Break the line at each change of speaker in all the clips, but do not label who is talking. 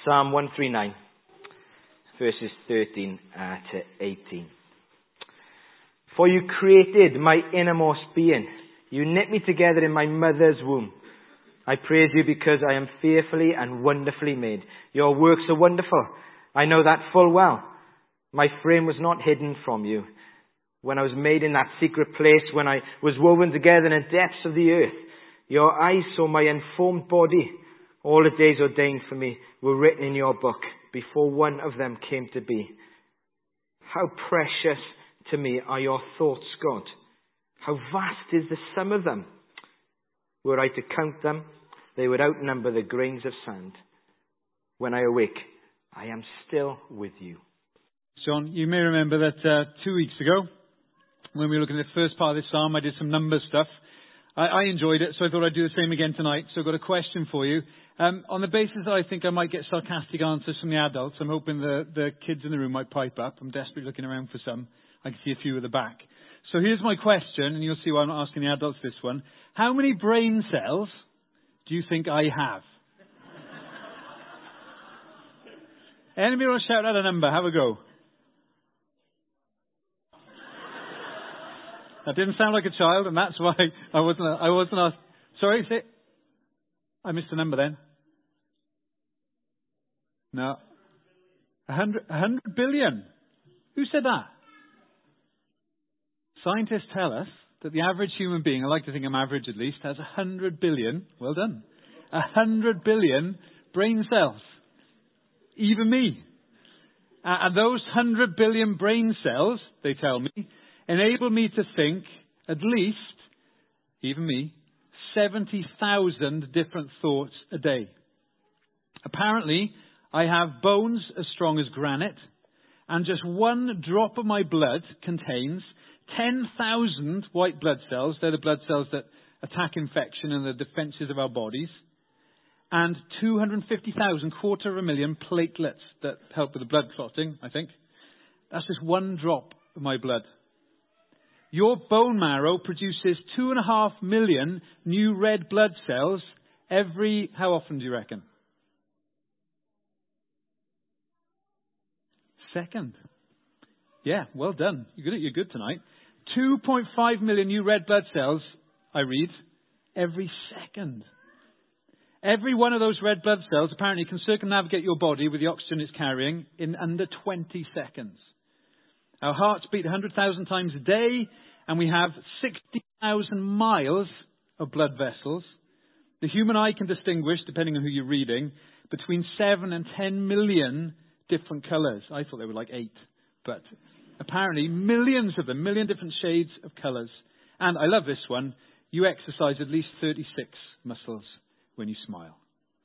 Psalm 139, verses 13 to 18. For you created my innermost being. You knit me together in my mother's womb. I praise you because I am fearfully and wonderfully made. Your works are wonderful. I know that full well. My frame was not hidden from you. When I was made in that secret place, when I was woven together in the depths of the earth, your eyes saw my unformed body. All the days ordained for me were written in your book before one of them came to be. How precious to me are your thoughts, God. How vast is the sum of them. Were I to count them, they would outnumber the grains of sand. When I awake, I am still with you.
John, you may remember that 2 weeks ago, when we were looking at the first part of this psalm, I did some number stuff. I enjoyed it, so I thought I'd do the same again tonight. So I've got a question for you. On the basis that I think I might get sarcastic answers from the adults, I'm hoping the kids in the room might pipe up. I'm desperately looking around for some. I can see a few at the back. So here's my question, and you'll see why I'm not asking the adults this one. How many brain cells do you think I have? Anybody want to shout out a number? Have a go. That didn't sound like a child, and that's why I wasn't asked. Sorry, say. I missed a number then. No. 100 billion. Who said that? Scientists tell us that the average human being, I like to think I'm average at least, has 100 billion, well done, 100 billion brain cells. Even me. And those 100 billion brain cells, they tell me, enable me to think at least, even me, 70,000 different thoughts a day. Apparently, I have bones as strong as granite, and just one drop of my blood contains 10,000 white blood cells. They're the blood cells that attack infection and the defenses of our bodies. And 250,000, 250,000 platelets that help with the blood clotting, I think. That's just one drop of my blood. Your bone marrow produces 2.5 million new red blood cells every, how often do you reckon? Second. Yeah, well done. You're good tonight. 2.5 million new red blood cells, I read, every second. Every one of those red blood cells apparently can circumnavigate your body with the oxygen it's carrying in under 20 seconds. Our hearts beat 100,000 times a day, and we have 60,000 miles of blood vessels. The human eye can distinguish, depending on who you're reading, between 7 and 10 million different colours. I thought they were like 8, but apparently millions of them, million different shades of colours. And I love this one. You exercise at least 36 muscles when you smile.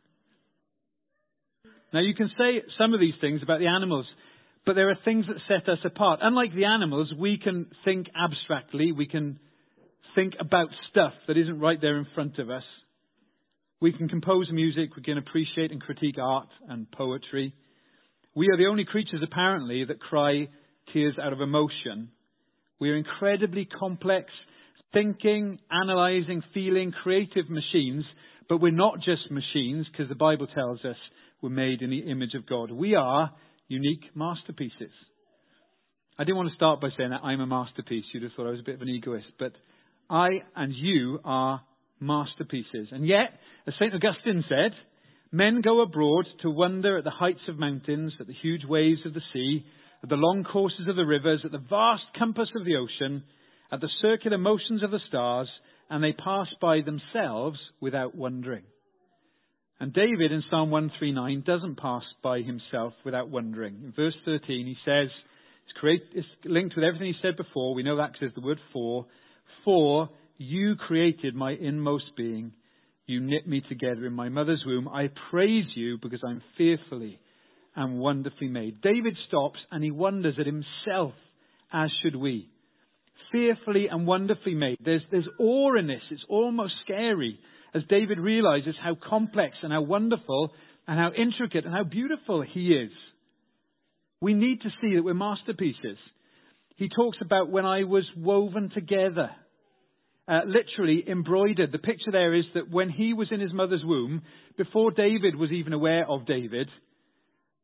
Now you can say some of these things about the animals, but there are things that set us apart. Unlike the animals, we can think abstractly. We can think about stuff that isn't right there in front of us. We can compose music. We can appreciate and critique art and poetry. We are the only creatures, apparently, that cry tears out of emotion. We are incredibly complex, thinking, analysing, feeling, creative machines. But we're not just machines, because the Bible tells us we're made in the image of God. We are unique masterpieces. I didn't want to start by saying that I'm a masterpiece. You'd have thought I was a bit of an egoist. But I and you are masterpieces. And yet, as St. Augustine said, men go abroad to wonder at the heights of mountains, at the huge waves of the sea, at the long courses of the rivers, at the vast compass of the ocean, at the circular motions of the stars, and they pass by themselves without wondering. And David in Psalm 139 doesn't pass by himself without wondering. In verse 13 he says, it's linked with everything he said before. We know that because there's the word for. For you created my inmost being. You knit me together in my mother's womb. I praise you because I'm fearfully and wonderfully made. David stops and he wonders at himself, as should we. Fearfully and wonderfully made. There's awe in this. It's almost scary as David realizes how complex and how wonderful and how intricate and how beautiful he is. We need to see that we're masterpieces. He talks about when I was woven together, literally embroidered. The picture there is that when he was in his mother's womb, before David was even aware of David,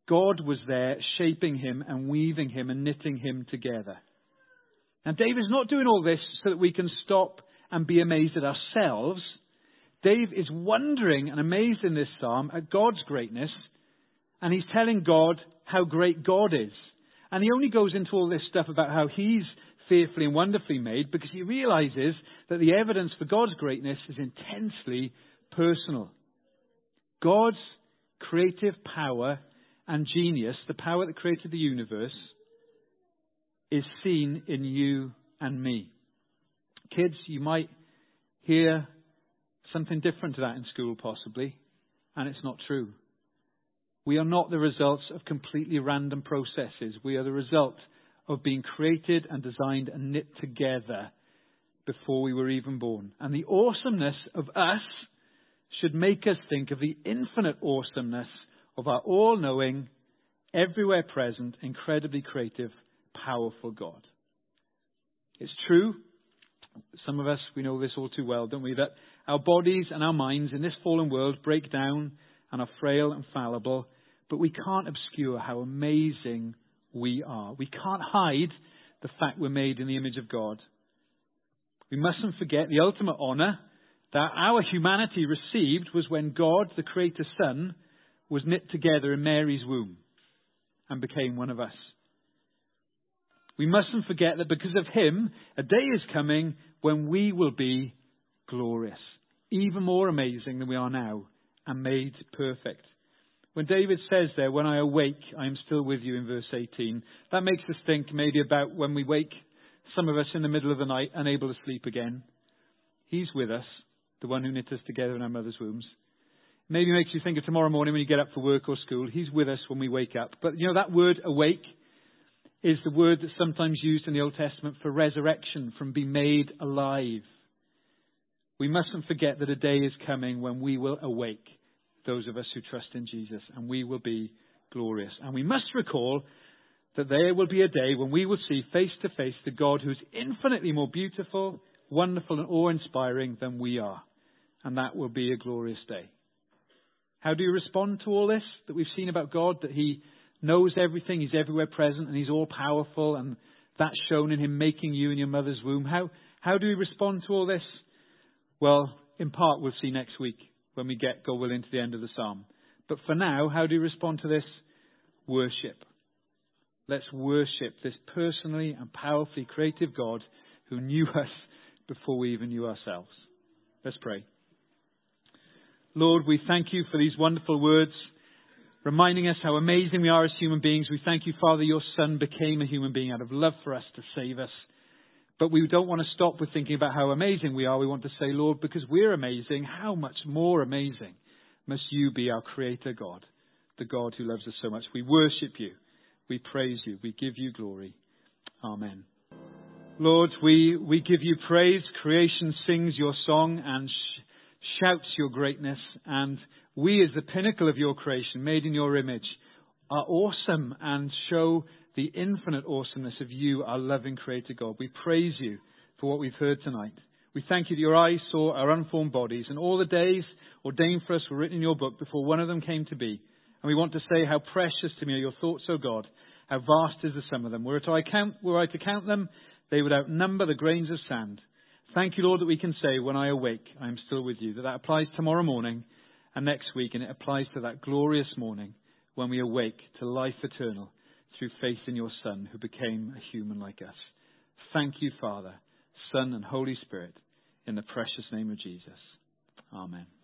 God was there shaping him and weaving him and knitting him together. Now, David's not doing all this so that we can stop and be amazed at ourselves. Dave is wondering and amazed in this psalm at God's greatness, and he's telling God how great God is. And he only goes into all this stuff about how he's fearfully and wonderfully made because he realizes that the evidence for God's greatness is intensely personal. God's creative power and genius, the power that created the universe, is seen in you and me. Kids, you might hear something different to that in school possibly, and it's not true. We are not the results of completely random processes. We are the result of being created and designed and knit together before we were even born. And the awesomeness of us should make us think of the infinite awesomeness of our all-knowing, everywhere present, incredibly creative, powerful God. It's true, some of us, we know this all too well, don't we, that our bodies and our minds in this fallen world break down and are frail and fallible, but we can't obscure how amazing we are. We can't hide the fact we're made in the image of God. We mustn't forget the ultimate honor that our humanity received was when God, the Creator Son, was knit together in Mary's womb and became one of us. We mustn't forget that because of him, a day is coming when we will be glorious, even more amazing than we are now, and made perfect. When David says there, when I awake, I am still with you in verse 18, that makes us think maybe about when we wake, some of us in the middle of the night, unable to sleep again. He's with us, the one who knit us together in our mother's wombs. Maybe makes you think of tomorrow morning when you get up for work or school. He's with us when we wake up. But you know, that word awake is the word that's sometimes used in the Old Testament for resurrection, from be made alive. We mustn't forget that a day is coming when we will awake, those of us who trust in Jesus, and we will be glorious. And we must recall that there will be a day when we will see face to face the God who's infinitely more beautiful, wonderful and awe-inspiring than we are. And that will be a glorious day. How do you respond to all this that we've seen about God? That he knows everything, he's everywhere present, and he's all-powerful, and that's shown in him making you in your mother's womb. How do we respond to all this? Well, in part we'll see next week when we get, God willing, to the end of the psalm. But for now, how do you respond to this? Worship. Let's worship this personally and powerfully creative God who knew us before we even knew ourselves. Let's pray. Lord, we thank you for these wonderful words, reminding us how amazing we are as human beings. We thank you, Father, your Son became a human being out of love for us to save us. But we don't want to stop with thinking about how amazing we are. We want to say, Lord, because we're amazing, how much more amazing must you be, our Creator God, the God who loves us so much. We worship you. We praise you. We give you glory. Amen. Lord, we give you praise. Creation sings your song and shouts your greatness. And we, as the pinnacle of your creation, made in your image, are awesome and show the infinite awesomeness of you, our loving Creator God. We praise you for what we've heard tonight. We thank you that your eyes saw our unformed bodies, and all the days ordained for us were written in your book before one of them came to be. And we want to say how precious to me are your thoughts, O God. How vast is the sum of them. Were I to count them, they would outnumber the grains of sand. Thank you, Lord, that we can say, when I awake, I am still with you. That applies tomorrow morning and next week, and it applies to that glorious morning when we awake to life eternal through faith in your Son, who became a human like us. Thank you, Father, Son, and Holy Spirit, in the precious name of Jesus. Amen.